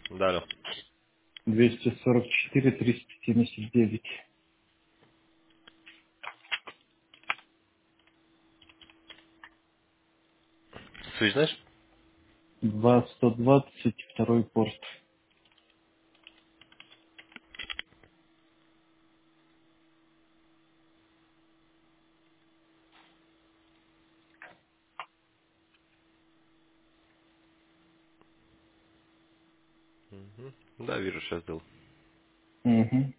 Да, алло. 244 379. Связь знаешь? 2120, второй порт. Угу. Да, вижу, сейчас был. Угу.